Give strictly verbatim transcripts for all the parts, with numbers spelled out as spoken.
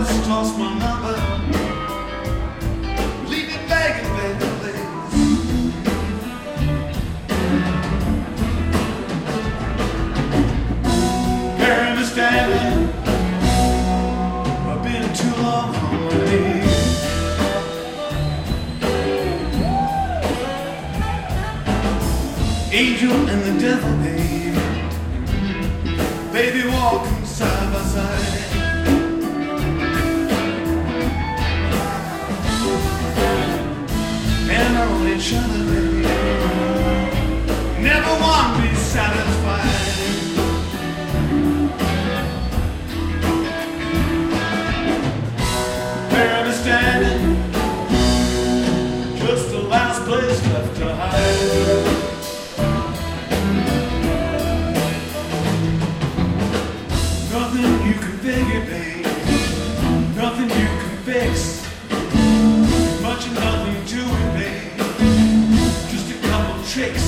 just toss my number, leave it begging, baby, please. Carry me standing, I've been too long on my knees. Angel and the devil, babe, baby walking side by side. And on each other, baby, never one be satisfied. There me standing, just the last place left to hide. Nothing you can figure, babe, nothing you can fix. Much of nothing to it, babe, just a couple tricks.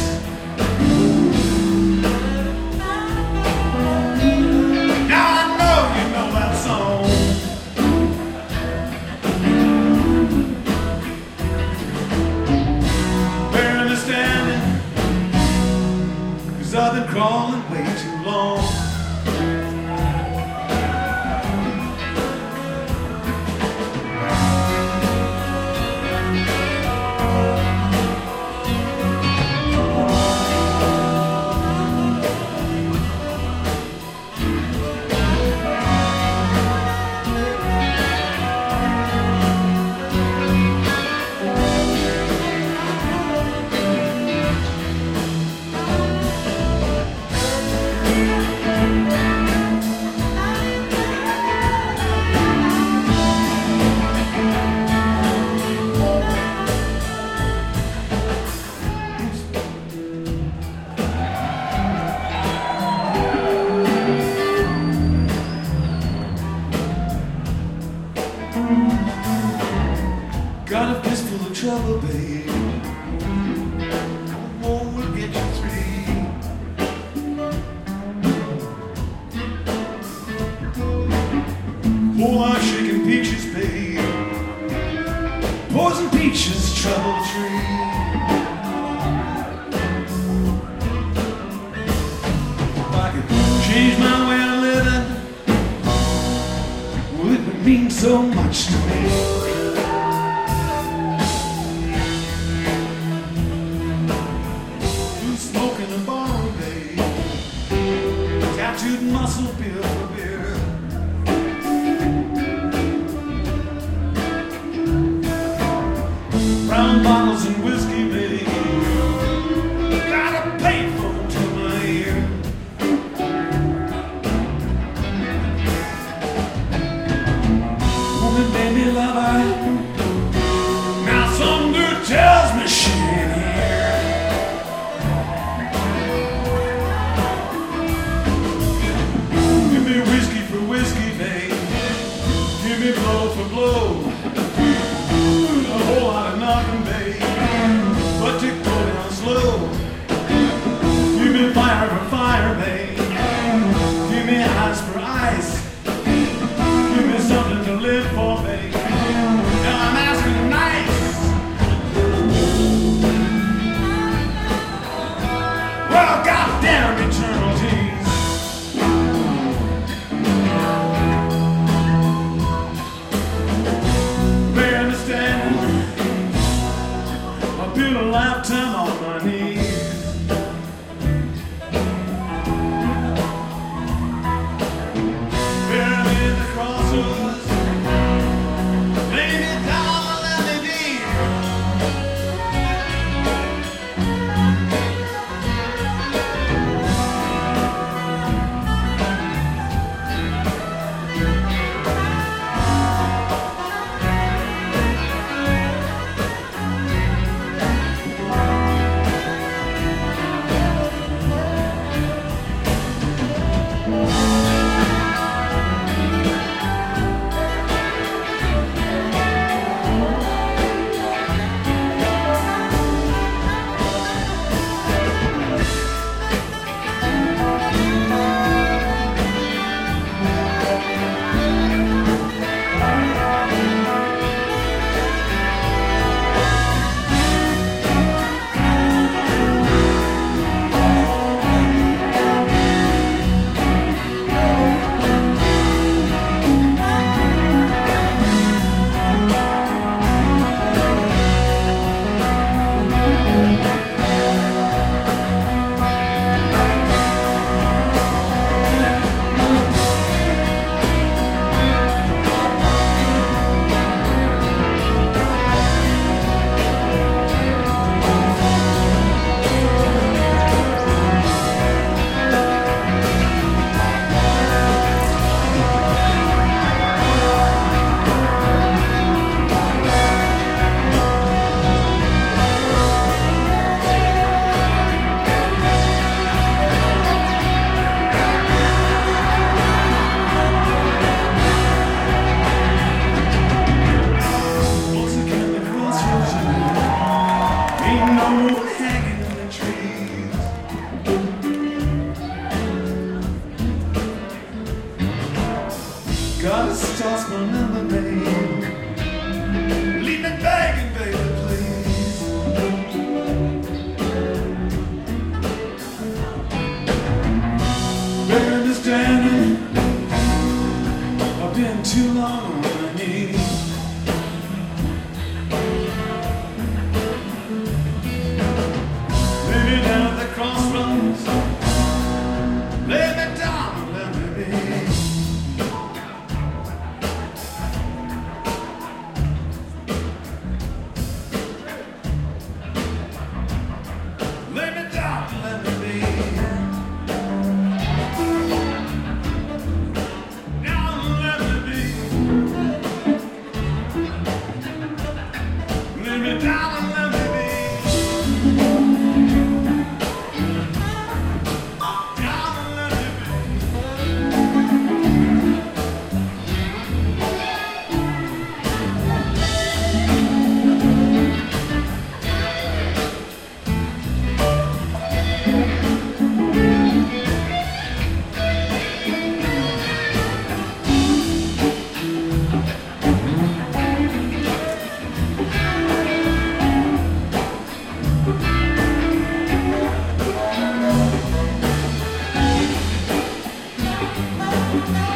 Now I know you know that song. Where am I standing? 'Cause I've been crawling way too long. Got a fistful of trouble, babe. One will get you three. Whole lot of shaking peaches, babe. Poison peaches, trouble tree. If I could change my way of living, would it mean so much to me? Tattooed muscle, beer for beer. Brown bottles and whiskey, baby. Got a payphone to my ear. Woman, baby, lover. Now some dude tells me she ain't here. Whiskey, babe, give me blow for blow, a whole lot of nothing, babe, but to go down slow. Give me fire for fire, babe, give me ice for ice, give me something to live for, babe, Just toss my lemonade. Leave me begging, baby, please. Baby, understanding, I've been too long on my knees. Lay me down at the crossroads. Lay me down and let me be. Lay me down and let me be. Down and let me be. Lay me down and let me be. Down and let me be. Thank you.